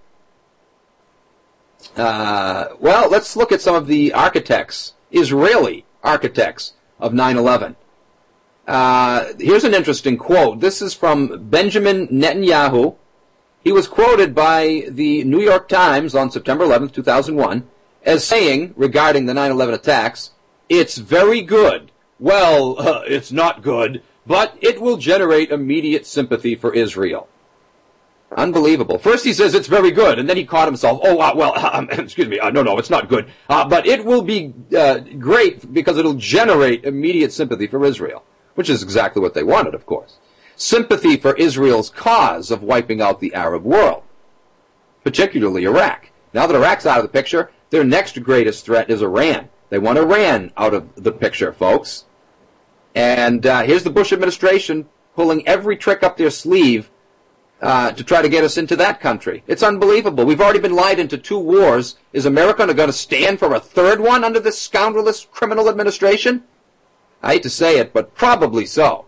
Uh, well, let's look at some of the architects, Israeli architects of nine eleven. Uh, here's an interesting quote. This is from Benjamin Netanyahu. He was quoted by the New York Times on September eleventh, two thousand one, as saying, regarding the nine eleven attacks, it's very good. Well, uh, it's not good, but it will generate immediate sympathy for Israel. Unbelievable. First he says it's very good, and then he caught himself. Oh, uh, well, um, excuse me. Uh, no, no, it's not good. Uh, but it will be uh, great because it'll generate immediate sympathy for Israel, which is exactly what they wanted, of course. Sympathy for Israel's cause of wiping out the Arab world, particularly Iraq. Now that Iraq's out of the picture, their next greatest threat is Iran. They want Iran out of the picture, folks. And uh, here's the Bush administration pulling every trick up their sleeve uh, to try to get us into that country. It's unbelievable. We've already been lied into two wars. Is America going to stand for a third one under this scoundrelous criminal administration? I hate to say it, but probably so.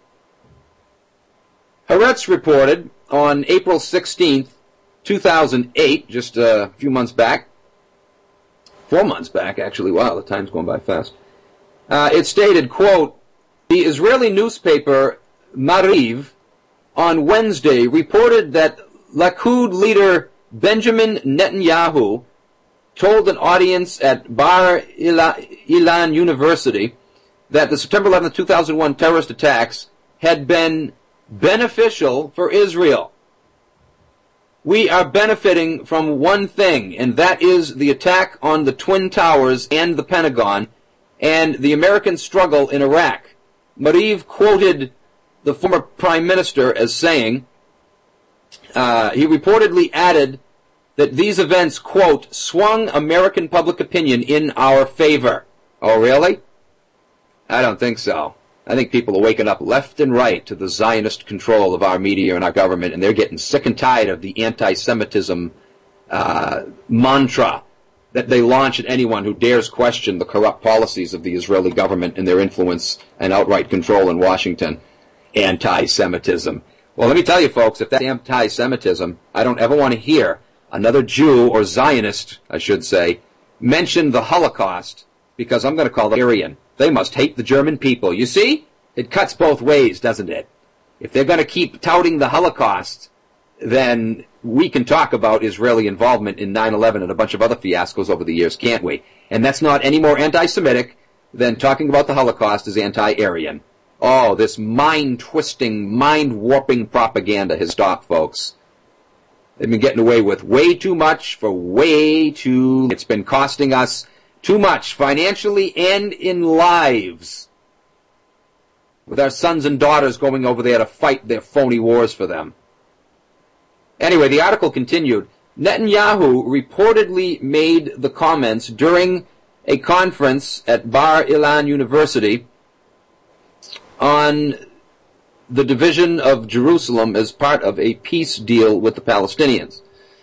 Haaretz reported on April sixteenth, two thousand eight, just a few months back, four months back, actually. Wow, the time's going by fast. Uh, it stated, quote, the Israeli newspaper Maariv on Wednesday reported that Likud leader Benjamin Netanyahu told an audience at Bar Ilan University that the September eleventh, two thousand one terrorist attacks had been beneficial for Israel. We are benefiting from one thing, and that is the attack on the Twin Towers and the Pentagon and the American struggle in Iraq. Mariv quoted the former prime minister as saying, uh, he reportedly added that these events, quote, swung American public opinion in our favor. Oh, really? I don't think so. I think people are waking up left and right to the Zionist control of our media and our government, and they're getting sick and tired of the anti-Semitism uh, mantra that they launch at anyone who dares question the corrupt policies of the Israeli government and their influence and outright control in Washington. Anti-Semitism. Well, let me tell you, folks, if that's anti-Semitism, I don't ever want to hear another Jew or Zionist, I should say, mention the Holocaust, because I'm going to call them Aryan. They must hate the German people. You see? It cuts both ways, doesn't it? If they're going to keep touting the Holocaust, then we can talk about Israeli involvement in nine eleven and a bunch of other fiascos over the years, can't we? And that's not any more anti-Semitic than talking about the Holocaust is anti-Aryan. Oh, this mind-twisting, mind-warping propaganda has stopped, folks. They've been getting away with way too much for way too... It's been costing us too much financially and in lives, with our sons and daughters going over there to fight their phony wars for them. Anyway, the article continued. Netanyahu reportedly made the comments during a conference at Bar Ilan University on the division of Jerusalem as part of a peace deal with the Palestinians.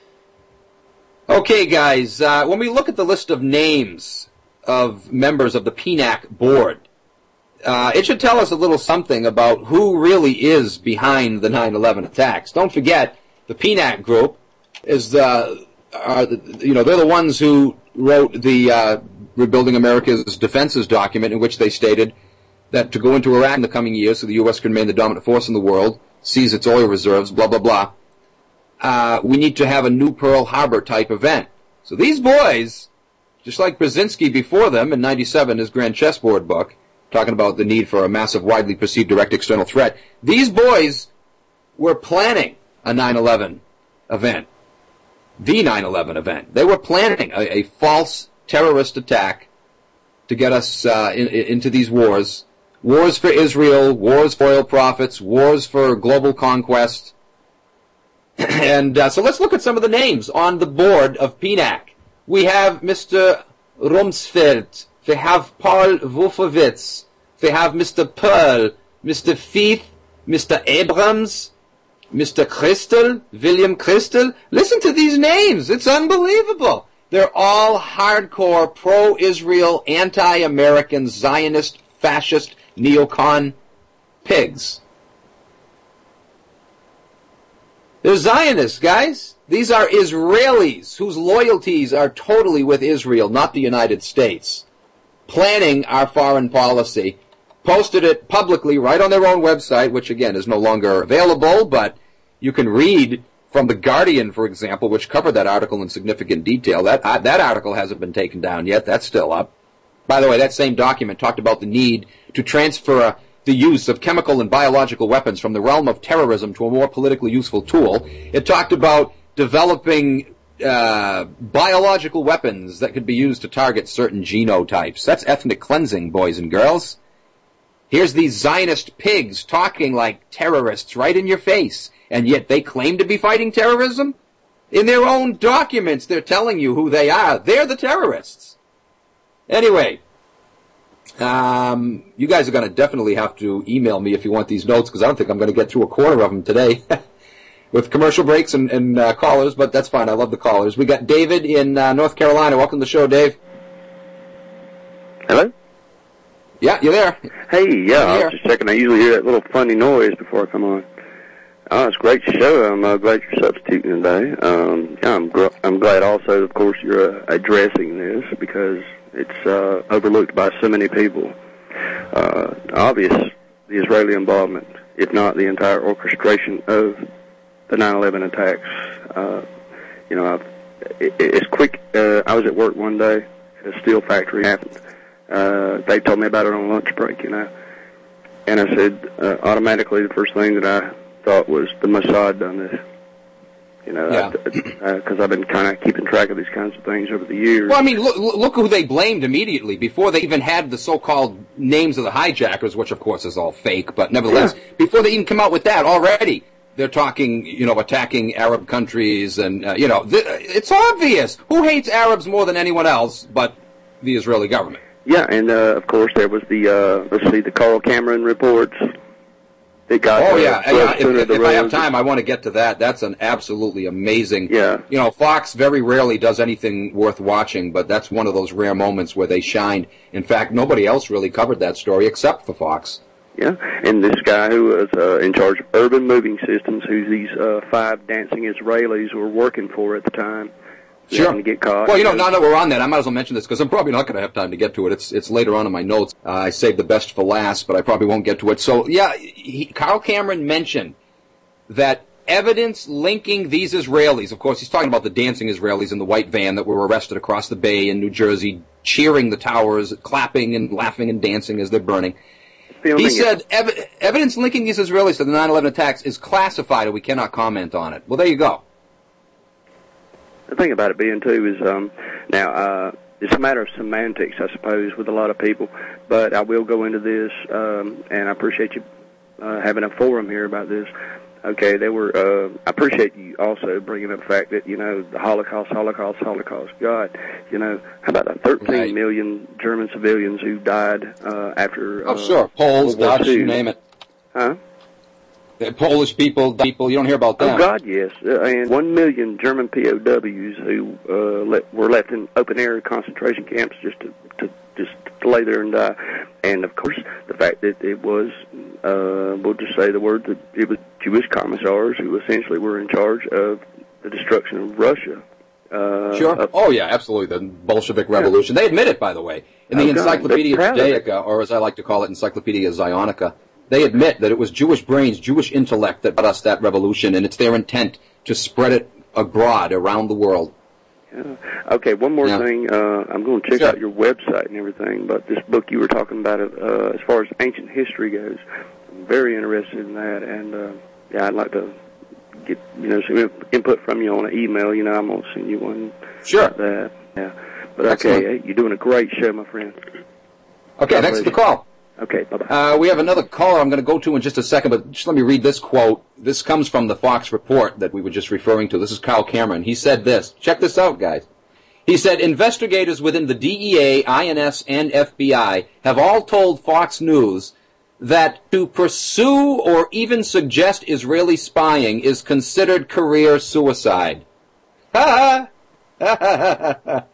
Okay, guys, uh, when we look at the list of names of members of the P N A C board, uh, it should tell us a little something about who really is behind the nine eleven attacks. Don't forget, the P N A C group is the, are the, you know, they're the ones who wrote the uh, Rebuilding America's Defenses document, in which they stated that to go into Iraq in the coming years so the U S can remain the dominant force in the world, seize its oil reserves, blah, blah, blah, uh, we need to have a new Pearl Harbor type event. So these boys, just like Brzezinski before them in ninety-seven, his Grand Chessboard book, talking about the need for a massive, widely perceived direct external threat, these boys were planning a nine eleven event, the nine eleven event. They were planning a, a false terrorist attack to get us uh, in, in, into these wars. Wars for Israel, wars for oil profits, wars for global conquest. And uh, so let's look at some of the names on the board of P N A C. We have Mister Rumsfeld, we have Paul Wolfowitz, we have Mister Pearl, Mister Feith, Mister Abrams, Mister Christel, William Christel. Listen to these names. It's unbelievable. They're all hardcore pro-Israel, anti-American, Zionist, fascist, neocon pigs. They're Zionists, guys. These are Israelis whose loyalties are totally with Israel, not the United States, planning our foreign policy. Posted it publicly right on their own website, which again is no longer available, but you can read from The Guardian, for example, which covered that article in significant detail. That uh, that article hasn't been taken down yet. That's still up. By the way, that same document talked about the need to transfer the use of chemical and biological weapons from the realm of terrorism to a more politically useful tool. It talked about developing uh, biological weapons that could be used to target certain genotypes. That's ethnic cleansing, boys and girls. Here's these Zionist pigs talking like terrorists right in your face, and yet they claim to be fighting terrorism? In their own documents, they're telling you who they are. They're the terrorists. Anyway, um, you guys are going to definitely have to email me if you want these notes, because I don't think I'm going to get through a quarter of them today with commercial breaks and, and uh, callers, but that's fine. I love the callers. We got David in uh, North Carolina. Welcome to the show, Dave. Hello? Yeah, you there? Hey, yeah, I'm I here. was just checking. I usually hear that little funny noise before I come on. Oh, it's a great show. I'm uh, glad you're substituting today. Um, yeah, I'm, gr- I'm glad also, of course, you're uh, addressing this because it's uh, overlooked by so many people. Uh, obvious, the Israeli involvement if not the entire orchestration of the nine eleven attacks. Uh, you know, I've, it, it's quick. Uh, I was at work one day at a steel factory. Happened. Uh, they told me about it on lunch break, you know. And I said, uh, automatically, the first thing that I thought was the Mossad done this. You know, because yeah. uh, I've been kind of keeping track of these kinds of things over the years. Well, I mean, look, look who they blamed immediately before they even had the so-called names of the hijackers, which of course is all fake, but nevertheless, yeah. before they even come out with that, already they're talking, you know, attacking Arab countries, and uh, you know, th- it's obvious who hates Arabs more than anyone else, but the Israeli government. Yeah, and uh, of course there was the uh, let's see, the Carl Cameron reports. That got oh uh, yeah, yeah. If, if, if I have time, I want to get to that. That's an absolutely amazing. Yeah. You know, Fox very rarely does anything worth watching, but that's one of those rare moments where they shined. In fact, nobody else really covered that story except for Fox. Yeah, and this guy who was uh, in charge of urban moving systems, who these uh, five dancing Israelis were working for at the time. Sure. To get caught. Well, you know, now that we're on that, I might as well mention this because I'm probably not going to have time to get to it. It's it's later on in my notes. Uh, I saved the best for last, but I probably won't get to it. So, yeah, he, Carl Cameron mentioned that evidence linking these Israelis, of course, he's talking about the dancing Israelis in the white van that were arrested across the bay in New Jersey, cheering the towers, clapping and laughing and dancing as they're burning. He said ev- evidence linking these Israelis to the nine eleven attacks is classified and we cannot comment on it. Well, there you go. The thing about it being, too, is um, now uh, it's a matter of semantics, I suppose, with a lot of people. But I will go into this, um, and I appreciate you uh, having a forum here about this. Okay, they were. Uh, I appreciate you also bringing up the fact that, you know, the Holocaust, Holocaust, Holocaust. God, you know, how about the thirteen right. million German civilians who died uh, after? Oh, uh, sure, Poles, Dutch, you name it. Huh? The Polish people, people, you don't hear about them. Oh, God, yes. Uh, and one million German P O Ws who uh, let, were left in open-air concentration camps just to, to just to lay there and die. And, of course, the fact that it was, uh, we'll just say the word, that it was Jewish commissars who essentially were in charge of the destruction of Russia. Uh, sure. Uh, oh, yeah, absolutely. The Bolshevik Revolution. Yeah. They admit it, by the way. In the oh, Encyclopedia Judaica, or as I like to call it, Encyclopedia Zionica, they admit that it was Jewish brains, Jewish intellect that brought us that revolution, and it's their intent to spread it abroad around the world. Yeah. Okay, one more yeah. thing. Uh, I'm going to check sure. out your website and everything, but this book you were talking about, uh, as far as ancient history goes, I'm very interested in that, and uh, yeah, I'd like to get you know some input from you on an email. You know, I'm going to send you one. Sure. About that. Yeah. But okay, hey, you're doing a great show, my friend. Okay, thanks for the call. Okay, bye-bye. Uh, we have another caller I'm going to go to in just a second, but just let me read this quote. This comes from the Fox report that we were just referring to. This is Carl Cameron. He said this. Check this out, guys. He said, investigators within the D E A, I N S, and F B I have all told Fox News that to pursue or even suggest Israeli spying is considered career suicide. Ha ha ha ha.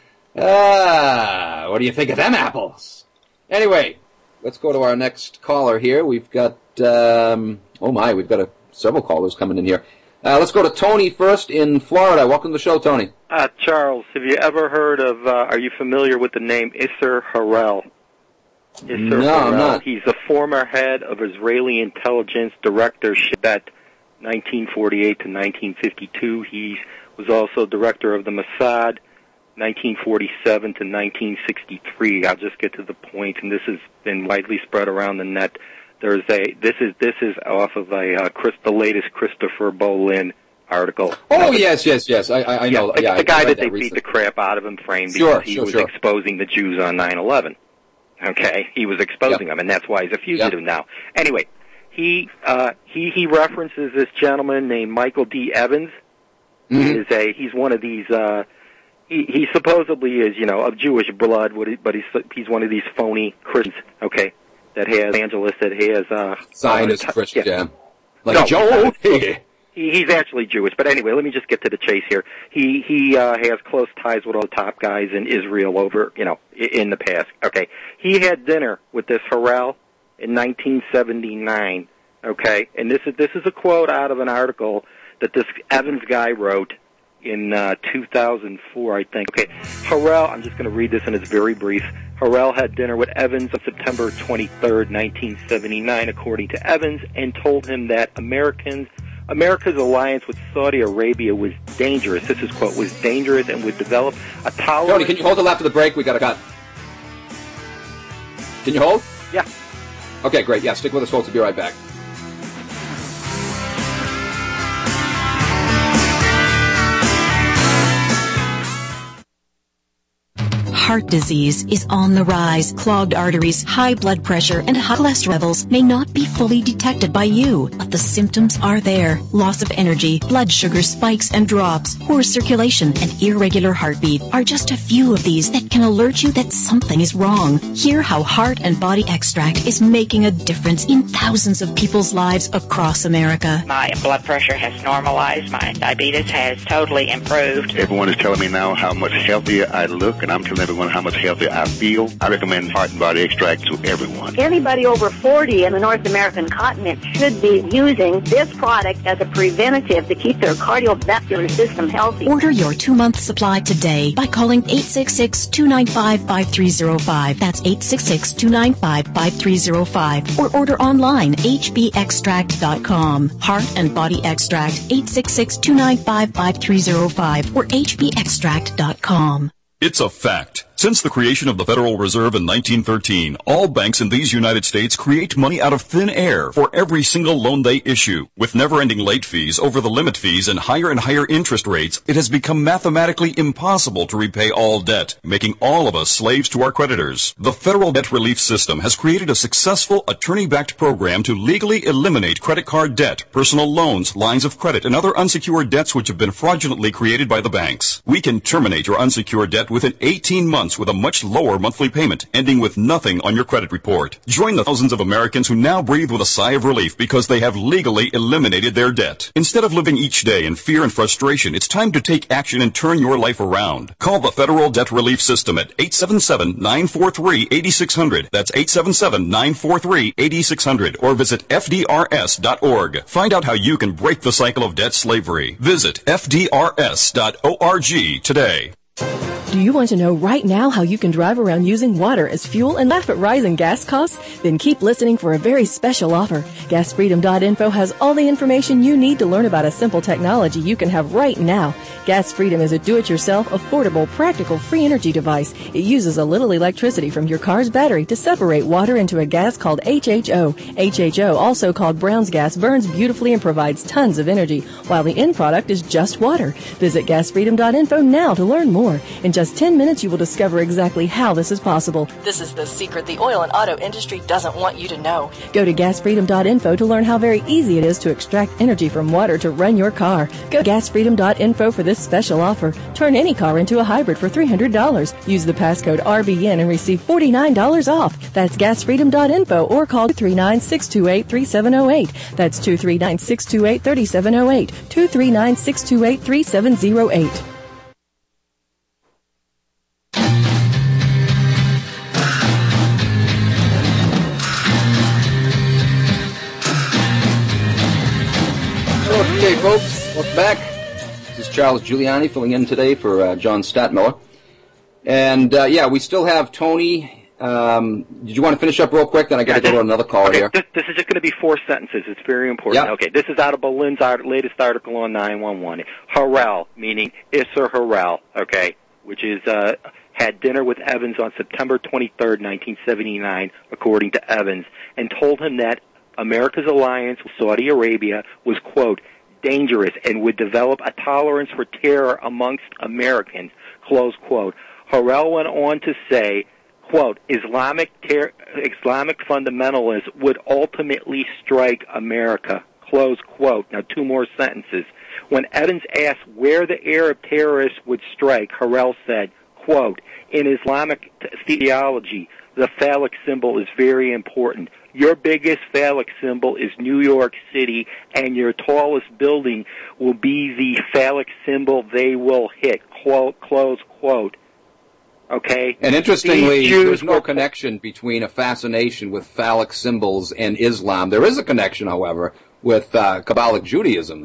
Ah, what do you think of them apples? Anyway, let's go to our next caller here. We've got, um, oh my, we've got a, several callers coming in here. Uh, let's go to Tony first in Florida. Welcome to the show, Tony. Uh, Charles, have you ever heard of, uh, are you familiar with the name Isser Harel? Isser no, Harel. I'm not. He's the former head of Israeli intelligence directorship at nineteen forty-eight to nineteen fifty-two. He was also director of the Mossad, nineteen forty-seven to nineteen sixty-three. I'll just get to the point, and this has been widely spread around the net. There's a this is this is off of a uh, Chris, the latest Christopher Bolin article. Oh yes, yes, yes. I I, I know. Yeah, the, yeah, the guy that, that they recently. beat the crap out of him framed sure, because he sure, was sure. exposing the Jews on nine eleven. Okay, he was exposing yep. them, and that's why he's a fugitive yep. now. Anyway, he uh, he he references this gentleman named Michael D. Evans. Mm-hmm. He is a he's one of these. Uh, He, he supposedly is, you know, of Jewish blood, but he's he's one of these phony Christians, okay, that has evangelist that has uh, Zionist uh, Christian, yeah. like no, Joe. he, he's actually Jewish, but anyway, let me just get to the chase here. He he uh, has close ties with all the top guys in Israel over, you know, in the past. Okay, he had dinner with this Harel in nineteen seventy-nine. Okay, and this is this is a quote out of an article that this Evans guy wrote. in uh, two thousand four, I think. Okay, Harrell, I'm just going to read this, and it's very brief. Harrell had dinner with Evans on September twenty-third, nineteen seventy-nine, according to Evans, and told him that Americans, America's alliance with Saudi Arabia was dangerous. This is, quote, was dangerous and would develop a tolerance... Tony, can you hold till after the break? We got to cut. Can you hold? Yeah. Okay, great. Yeah, stick with us, folks. We'll be right back. Heart disease is on the rise. Clogged arteries, high blood pressure, and high cholesterol levels may not be fully detected by you, but the symptoms are there. Loss of energy, blood sugar spikes and drops, poor circulation, and irregular heartbeat are just a few of these that can alert you that something is wrong. Hear how Heart and Body Extract is making a difference in thousands of people's lives across America. My blood pressure has normalized. My diabetes has totally improved. Everyone is telling me now how much healthier I look, and I'm telling everyone how much healthier I feel. I recommend Heart and Body Extract to everyone. Anybody over forty in the North American continent should be using this product as a preventative to keep their cardiovascular system healthy. Order your two-month supply today by calling eight six six, two nine five, five three zero five. That's eight six six, two nine five, five three zero five. Or order online, h b extract dot com. Heart and Body Extract, eight six six, two nine five, five three zero five or h b extract dot com. It's a fact. Since the creation of the Federal Reserve in nineteen thirteen, all banks in these United States create money out of thin air for every single loan they issue. With never-ending late fees, over-the-limit fees, and higher and higher interest rates, it has become mathematically impossible to repay all debt, making all of us slaves to our creditors. The Federal Debt Relief System has created a successful attorney-backed program to legally eliminate credit card debt, personal loans, lines of credit, and other unsecured debts which have been fraudulently created by the banks. We can terminate your unsecured debt within eighteen months with a much lower monthly payment, ending with nothing on your credit report. Join the thousands of Americans who now breathe with a sigh of relief because they have legally eliminated their debt. Instead of living each day in fear and frustration, it's time to take action and turn your life around. Call the Federal Debt Relief System at eight seven seven, nine four three, eight six zero zero. That's eight seven seven, nine four three, eight six zero zero. Or visit F D R S dot org. Find out how you can break the cycle of debt slavery. Visit F D R S dot org today. Do you want to know right now how you can drive around using water as fuel and laugh at rising gas costs? Then keep listening for a very special offer. gas freedom dot info has all the information you need to learn about a simple technology you can have right now. Gas Freedom is a do-it-yourself, affordable, practical, free energy device. It uses a little electricity from your car's battery to separate water into a gas called H H O. H H O, also called Brown's gas, burns beautifully and provides tons of energy, while the end product is just water. Visit gas freedom dot info now to learn more. In just ten minutes, you will discover exactly how this is possible. This is the secret the oil and auto industry doesn't want you to know. Go to gas freedom dot info to learn how very easy it is to extract energy from water to run your car. Go to gas freedom dot info for this special offer. Turn any car into a hybrid for three hundred dollars. Use the passcode R B N and receive forty-nine dollars off. That's gas freedom dot info or call two three nine, six two eight, three seven zero eight. That's two three nine, six two eight, three seven zero eight. two three nine, six two eight, three seven zero eight. Okay, folks, welcome back. This is Charles Giuliani filling in today for uh, John Statmiller. And, uh, yeah, we still have Tony. Um, did you want to finish up real quick? Then I got to go to another caller okay, here. This, this is just going to be four sentences. It's very important. Yep. Okay, this is out of Berlin's art, latest article on nine one one. Harrell, meaning Isser Harrell, okay, which is uh, had dinner with Evans on September twenty-third, nineteen seventy-nine, according to Evans, and told him that America's alliance with Saudi Arabia was, quote, dangerous and would develop a tolerance for terror amongst Americans, close quote. Harrell went on to say, quote, Islamic ter- Islamic fundamentalists would ultimately strike America, close quote. Now, two more sentences. When Evans asked where the Arab terrorists would strike, Harrell said, quote, in Islamic theology, the phallic symbol is very important. Your biggest phallic symbol is New York City, and your tallest building will be the phallic symbol they will hit, quote, close quote. Okay? And interestingly, Jews there's no were... connection between a fascination with phallic symbols and Islam. There is a connection, however, with uh, Kabbalic Judaism, though.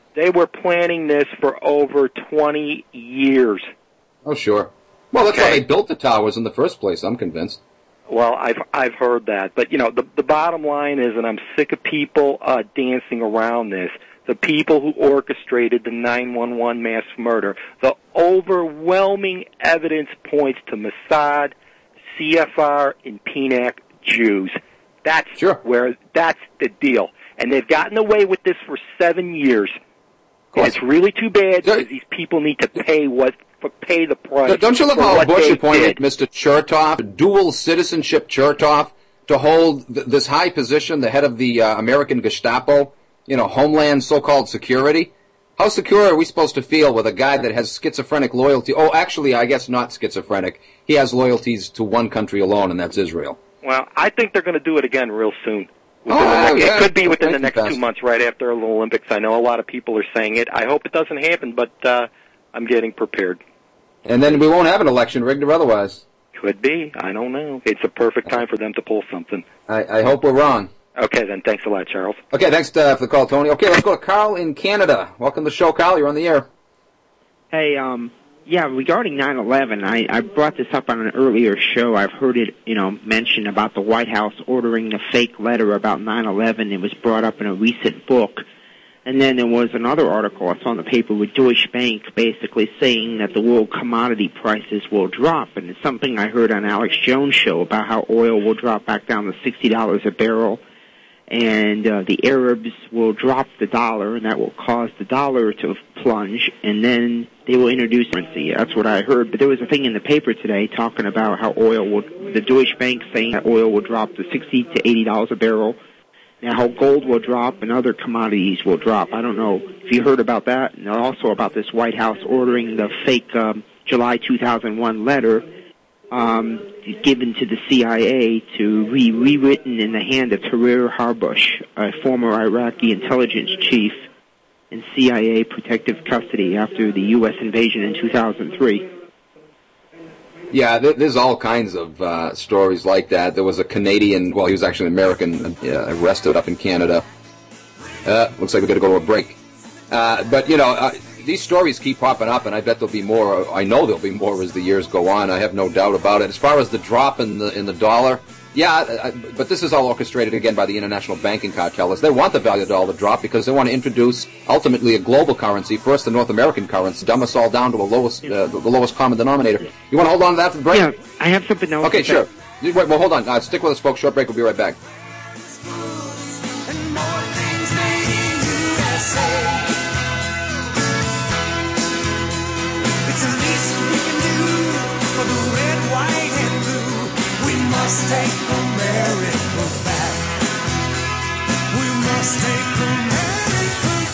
They were planning this for over twenty years. Oh, sure. Well, that's why they built the towers in the first place, I'm convinced. Well, I've I've heard that, but you know, the the bottom line is, and I'm sick of people uh, dancing around this. The people who orchestrated the nine one one mass murder, the overwhelming evidence points to Mossad, C F R, and P N A C Jews. That's sure. where that's the deal, and they've gotten away with this for seven years. And it's really too bad because these people need to pay what pay the price. Don't you love for how what Bush they appointed did. Mister Chertoff, dual citizenship Chertoff, to hold th- this high position, the head of the uh, American Gestapo, you know, Homeland so-called security? How secure are we supposed to feel with a guy that has schizophrenic loyalty? Oh, actually, I guess not schizophrenic. He has loyalties to one country alone, and that's Israel. Well, I think they're going to do it again real soon. Oh, Within the next, yeah. It could be within the Thank next you, two Pastor. months, right after the Olympics. I know a lot of people are saying it. I hope it doesn't happen, but uh, I'm getting prepared. And then we won't have an election, rigged or otherwise. Could be. I don't know. It's a perfect time for them to pull something. I, I hope we're wrong. Okay, then. Thanks a lot, Charles. Okay, thanks uh, for the call, Tony. Okay, let's go to Carl in Canada. Welcome to the show, Carl. You're on the air. Hey, um, yeah, regarding nine eleven, I, I brought this up on an earlier show. I've heard it, you know, mentioned about the White House ordering the fake letter about nine eleven. It was brought up in a recent book. And then there was another article I saw in the paper with Deutsche Bank basically saying that the world commodity prices will drop. And it's something I heard on Alex Jones' show about how oil will drop back down to sixty dollars a barrel. And uh, the Arabs will drop the dollar, and that will cause the dollar to plunge. And then they will introduce currency. That's what I heard. But there was a thing in the paper today talking about how oil will, the Deutsche Bank saying that oil will drop to sixty to eighty dollars a barrel. Now, how gold will drop and other commodities will drop. I don't know if you heard about that. And also about this White House ordering the fake um, July two thousand one letter um, given to the C I A to be rewritten in the hand of Tahrir Harbush, a former Iraqi intelligence chief in C I A protective custody after the U S invasion in two thousand three. Yeah, th- there's all kinds of uh, stories like that. There was a Canadian, well, he was actually an American, uh, arrested up in Canada. Uh, looks like we're going to go to a break. Uh, but, you know, uh, these stories keep popping up, and I bet there'll be more. I know there'll be more as the years go on. I have no doubt about it. As far as the drop in the in the dollar, yeah, I, but this is all orchestrated, again, by the international banking cartels. They want the value of the dollar to drop because they want to introduce, ultimately, a global currency, first the North American currency, dumb us all down to a lowest, uh, the lowest common denominator. You want to hold on to that for the break? Yeah, I have something else. Okay, sure. Wait, well, hold on. Uh, stick with us, folks. Short break. We'll be right back. It's the least we can do for the red, white, and blue. We must take America back. We must take America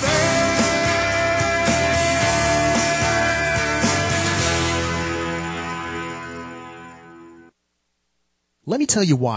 back. Let me tell you why